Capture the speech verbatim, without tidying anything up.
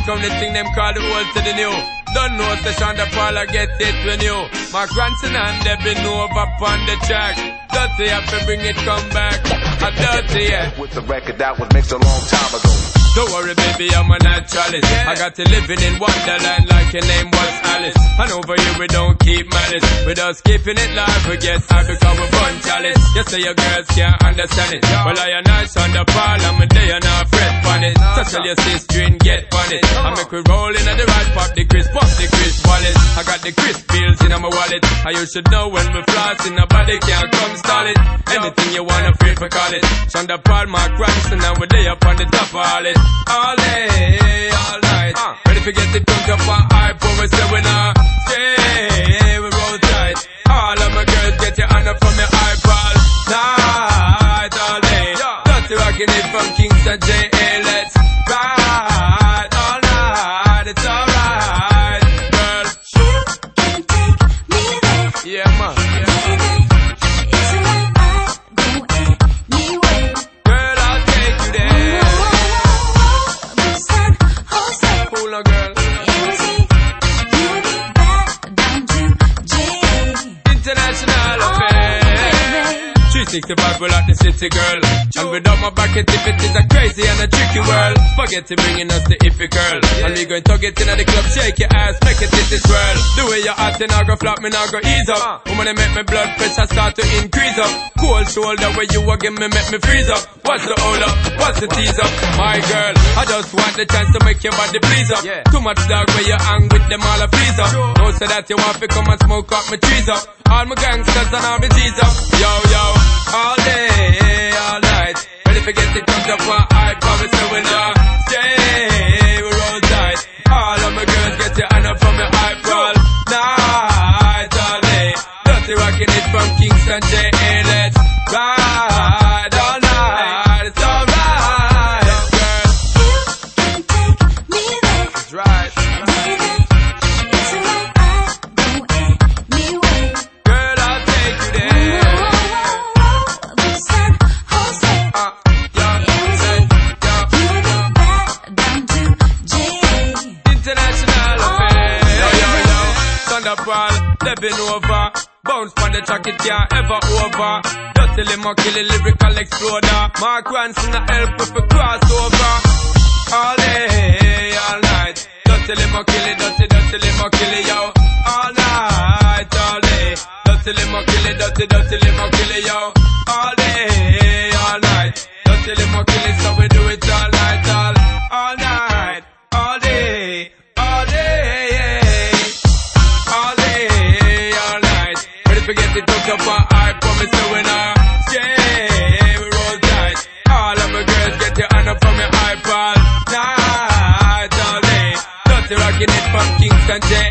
come the thing them call the old to the new. Don't know session the parlor get it when you. My grandson and they been over on the track. Dirty have to bring it come back. A dirty yeah. With the record that was mixed a long time ago. Don't worry baby, I'm a naturalist. I got to living in Wonderland like your name was Alice. And over here we don't keep malice. We just keeping it live, we get high because we burn chalice. You say your girls can't understand it. Well I am nice on the pile, I'm a day and I fret on it. So tell your sister and get on it. I make we roll in at the right pop the crisp, pop the crisp wallet. I got the crisp bills in my wallet. And you should know when we flossing, nobody can come stall it. Anything you wanna feel for call it. Shonda Paul, my grandson, and we're there up on the top of all it. All day, all night. Uh, ready to get it drunk up on high, but we say we not stay, we roll tight. All of my girls get your honor from your eyeball. Night, all day. Dirty rocking it from Kingston J A. Let's ride all night. It's alright, girl. You can take me there. Yeah, man. Yeah, man. It's alright, I go anywhere. Girl, I'll take you there. Cool, no, girl. International affair. three sixty-five, we like the city girl. And without my bucket, if it is a crazy and a tricky world. Forget to bringing us the iffy girl. And we going to get in the club, shake your ass, make it titty swirl. The way you're acting, I go flop, me now go ease up. Woman, they make my blood pressure start to increase up. Cold shoulder where you again, me make me freeze up. What's the hold up? What's the tease up? My girl, I just want the chance to make your body please up. Too much dog where you hang with them all a please up. Don't say that you want to come and smoke up my trees up. All my gangsters and all my G's up. Yo, yo, all day, all night. Ready to get it comes up on I promise you we're not stay, we roll tight. All of my girls get your honor from your eyeball. Night, all day. Dirty rocking it from Kingston J A. Let's ride all night. It's alright, girl. You can take me there. That's right. It's alright, I go anywhere. Girl, I'll take you there. The San Jose. Uh, yeah, say, yeah. You get back down to J A. International affair. Yo, yo, yo. Thunderfall, living over. Bounce on the track, it can't ever over. Dirty limo, kill a lyrical exploder. Mark Ranson, a help if we cross over. All day, all night. Dirty limo, kill it, dirty, dirty limo, kill it, yo. All night, all day. Dirty limo, kill it, dirty, dirty limo, kill it, yo. All day, all night. Dirty limo, kill it, so we do it all night, all, all night, all day, all day, all day, all night. Ready to get it hooked up on I promise you we're not stay, we roll tight. All of my girls get your honor from your iPod. Night, all day. Dirty rocking it from Kingston J